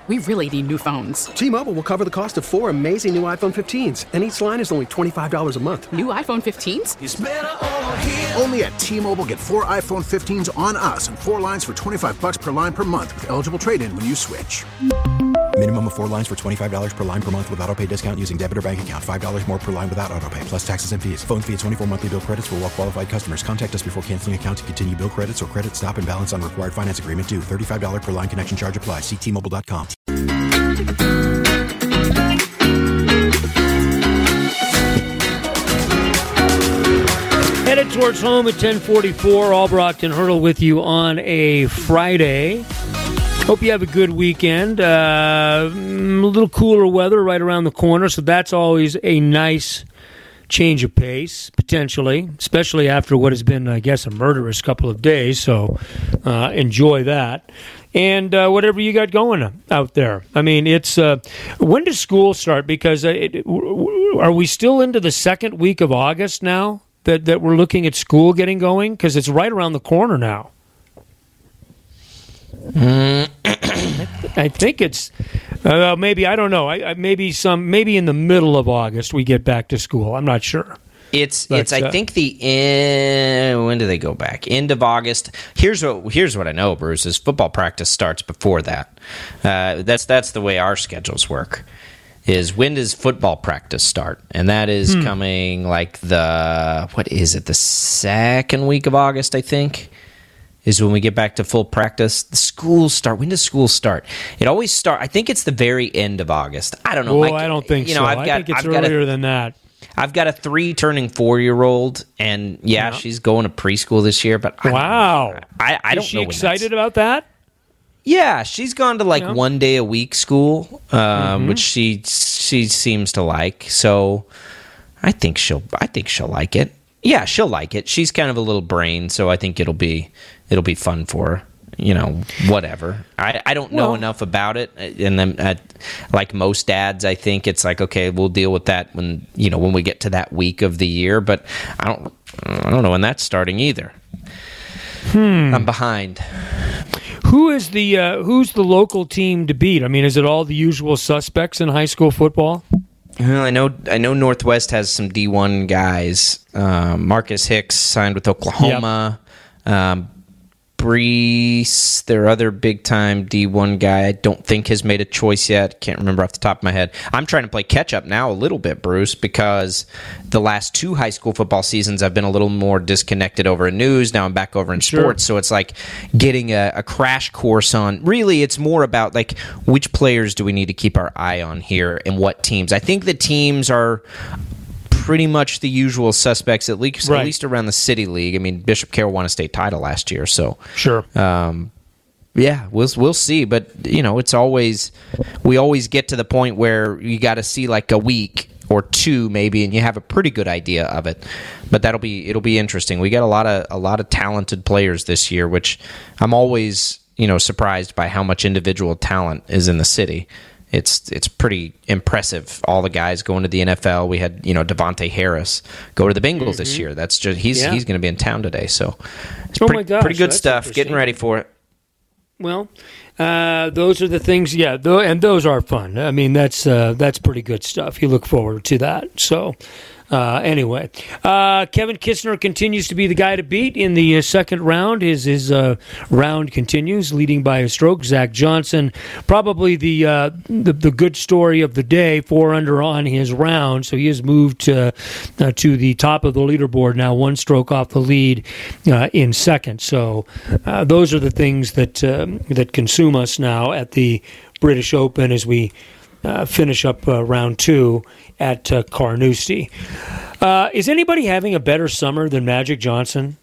We really need new phones. T-Mobile will cover the cost of 4 amazing new iPhone 15s, and each line is only $25 a month. New iPhone 15s? It's better over here. Only at T-Mobile, get 4 iPhone 15s on us and 4 lines for $25 per line per month with eligible trade-in when you switch. Minimum of 4 lines for $25 per line per month with autopay discount using debit or bank account. $5 more per line without autopay, plus taxes and fees. Phone fee at 24 monthly bill credits for well-qualified customers. Contact us before canceling account to continue bill credits or credit stop and balance on required finance agreement due. $35 per line connection charge applies. See T-Mobile.com. Headed towards home at 10:44. Albrocht and Hurdle with you on a Friday. Hope you have a good weekend. A little cooler weather right around the corner, so that's always a nice change of pace, potentially, especially after what has been, I guess, a murderous couple of days. So enjoy that. And whatever you got going out there. I mean, it's when does school start? Because are we still into the second week of August now that we're looking at school getting going? Because it's right around the corner now. I think it's maybe, I don't know. Maybe in the middle of August we get back to school. I'm not sure. It's I think when do they go back? End of August. Here's what I know, Bruce, is football practice starts before that. That's the way our schedules work. Is when does football practice start? And that is coming like the second week of August, I think, is when we get back to full practice. The schools start. When does school start? It always start. I think it's the very end of August. I don't know. I don't think so. I think it's earlier than that. I've got a 3 turning 4-year-old, and she's going to preschool this year. But wow, I don't know. Is she excited about that? Yeah, she's gone to 1 day a week school, which she seems to like. So I think she'll like it. Yeah, she'll like it. She's kind of a little brain, so I think it'll be fun for her. Whatever. I don't know enough about it, and then like most dads, I think it's like, okay, we'll deal with that when we get to that week of the year. But I don't know when that's starting either. I'm behind. Who's the local team to beat? I mean, is it all the usual suspects in high school football? Well, I know Northwest has some D1 guys. Marcus Hicks signed with Oklahoma. Yep. Brees, their other big-time D1 guy, I don't think has made a choice yet. Can't remember off the top of my head. I'm trying to play catch-up now a little bit, Bruce, because the last 2 high school football seasons I've been a little more disconnected over in news. Now I'm back over in sports, so it's like getting a crash course on. Really, it's more about like which players do we need to keep our eye on here and what teams. I think the teams are pretty much the usual suspects, at least around the City League. I mean, Bishop Carroll won a state title last year, so sure. We'll see. But it's always we always get to the point where you got to see like a week or 2 maybe, and you have a pretty good idea of it. But it'll be interesting. We got a lot of talented players this year, which I'm always surprised by how much individual talent is in the city. It's pretty impressive. All the guys going to the NFL. We had Devontae Harris go to the Bengals this year. That's just he's going to be in town today. So it's pretty good stuff. Getting ready for it. Well, those are the things. Yeah, and those are fun. I mean, that's pretty good stuff. You look forward to that. So. Anyway, Kevin Kistner continues to be the guy to beat in the second round. His round continues, leading by a stroke. Zach Johnson, probably the good story of the day, 4 under on his round, so he has moved to the top of the leaderboard now, 1 stroke off the lead in second. So those are the things that consume us now at the British Open as we finish up round 2 at Carnoustie. Is anybody having a better summer than Magic Johnson?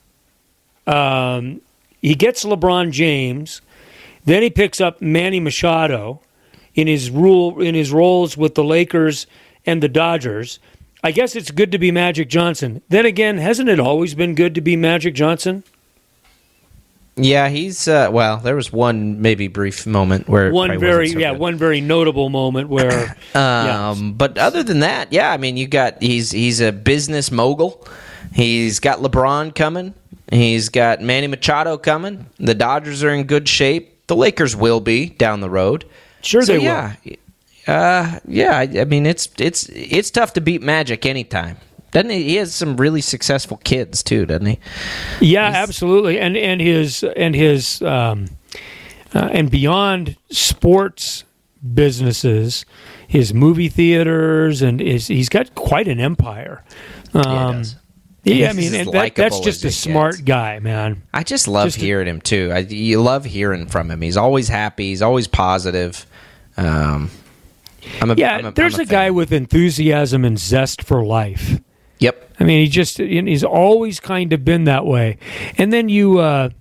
He gets LeBron James, then he picks up Manny Machado in his roles with the Lakers and the Dodgers. I guess it's good to be Magic Johnson. Then again, hasn't it always been good to be Magic Johnson? Yeah, he's there was one maybe brief moment where one very notable moment where but other than that, yeah, I mean, he's a business mogul. He's got LeBron coming. He's got Manny Machado coming. The Dodgers are in good shape. The Lakers will be down the road. Sure, So, they will. I mean, it's tough to beat Magic anytime. Doesn't he? He has some really successful kids too, doesn't he? Yeah, absolutely. And his beyond sports businesses, his movie theaters, and he's got quite an empire. He does. Yeah, I He's mean, as that's likable just as a it smart gets. guy, man. I just love hearing him too. You love hearing from him. He's always happy. He's always positive. There's a guy with enthusiasm and zest for life. Yep. I mean, he's always kind of been that way. And then you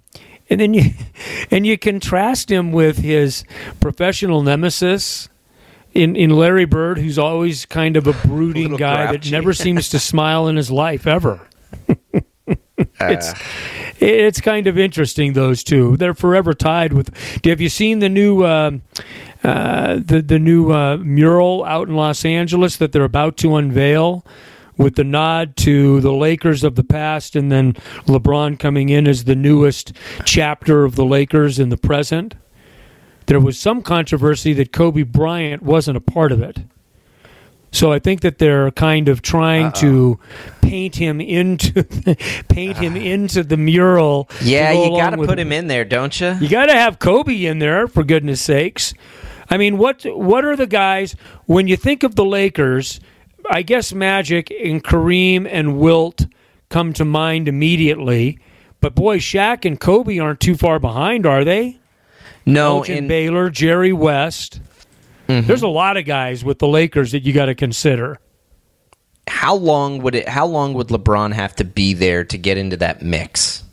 contrast him with his professional nemesis in Larry Bird, who's always kind of a brooding Little guy grouchy. that never seems to smile in his life ever. It's kind of interesting, those two. They're forever tied with. Have you seen the new the new mural out in Los Angeles that they're about to unveil, with the nod to the Lakers of the past, and then LeBron coming in as the newest chapter of the Lakers in the present? There was some controversy that Kobe Bryant wasn't a part of it. So I think that they're kind of trying to paint him into the mural. Yeah, to go you along got to with put him in there, don't you? You got to have Kobe in there, for goodness sakes. I mean, what are the guys, when you think of the Lakers, I guess Magic and Kareem and Wilt come to mind immediately. But boy, Shaq and Kobe aren't too far behind, are they? No, Elgin Baylor, Jerry West. Mm-hmm. There's a lot of guys with the Lakers that you got to consider. How long would LeBron have to be there to get into that mix?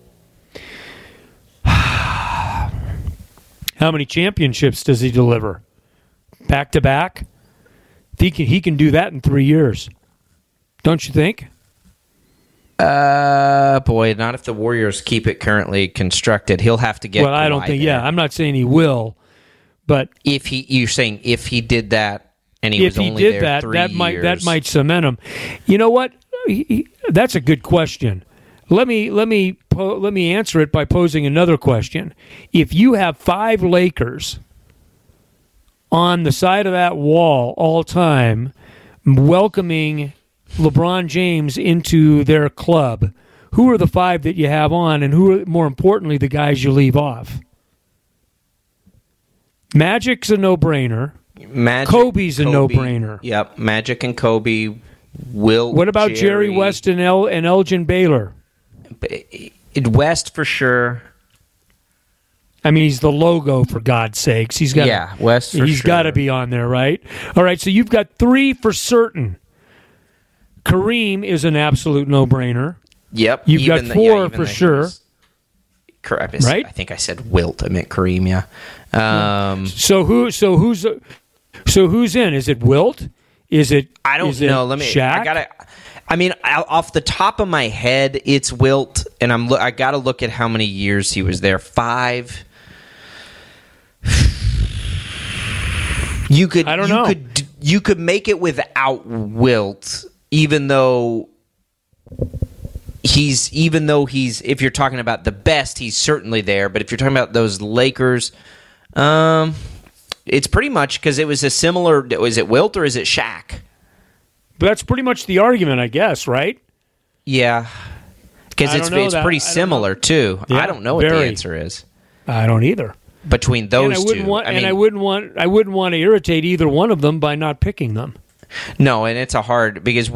How many championships does he deliver? Back to back? He can do that in 3 years. Don't you think? Boy, not if the Warriors keep it currently constructed. He'll have to get. Well, I don't think. there. Yeah, I'm not saying he will, but You're saying if he did that and he if was he only did there that, 3 that years, might cement him. You know what? That's a good question. Let me answer it by posing another question. If you have 5 Lakers on the side of that wall all time, welcoming LeBron James into their club, who are the 5 that you have on, and who are, more importantly, the guys you leave off? Magic's a no-brainer. Kobe's a no-brainer. Yep, Magic and Kobe. What about Jerry West and Elgin Baylor? West for sure. I mean, he's the logo, for God's sakes. He's got West for He's sure. got to be on there, right? All right, so you've got 3 for certain. Kareem is an absolute no-brainer. Yep. You've got 4 for sure. Correct. Right? I think I said Wilt. I meant Kareem. Yeah. So who's in? Is it Wilt? Is it? I don't know. Let me. Shaq? I mean, off the top of my head, it's Wilt, and I got to look at how many years he was there. 5. You could. I don't know. You could make it without Wilt, even though he's. If you're talking about the best, he's certainly there. But if you're talking about those Lakers, it's pretty much because it was a similar. Is it Wilt or is it Shaq? But that's pretty much the argument, I guess, right? Yeah, because it's pretty similar too. Yeah, I don't know what the answer is I don't either. between those I wouldn't two. I wouldn't want to irritate either one of them by not picking them. No, and it's a hard because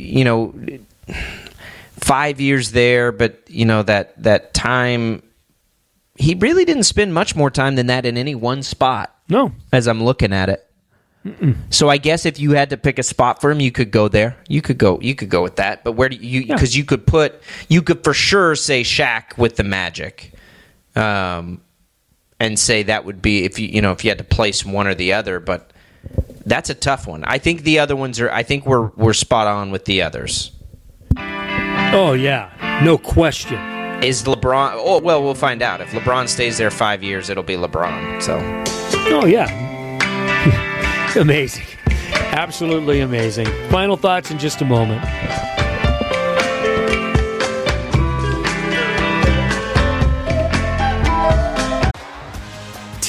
5 years there, but that time he really didn't spend much more time than that in any one spot. No, as I'm looking at it. So I guess if you had to pick a spot for him, you could go there. You could go with that. But where do you? Because you could for sure say Shaq with the Magic, and say that would be if you had to place one or the other. But that's a tough one. I think the other ones are. I think we're spot on with the others. Oh yeah, no question. Is LeBron? Oh well, we'll find out. If LeBron stays there 5 years, it'll be LeBron. So. Oh yeah. Amazing. Absolutely amazing. Final thoughts in just a moment.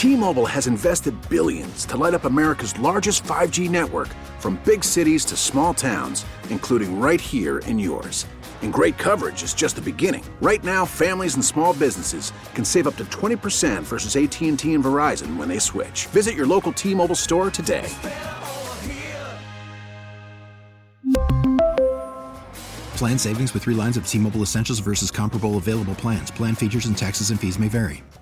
T-Mobile has invested billions to light up America's largest 5G network, from big cities to small towns, including right here in yours. And great coverage is just the beginning. Right now, families and small businesses can save up to 20% versus AT&T and Verizon when they switch. Visit your local T-Mobile store today. Plan savings with 3 lines of T-Mobile Essentials versus comparable available plans. Plan features and taxes and fees may vary.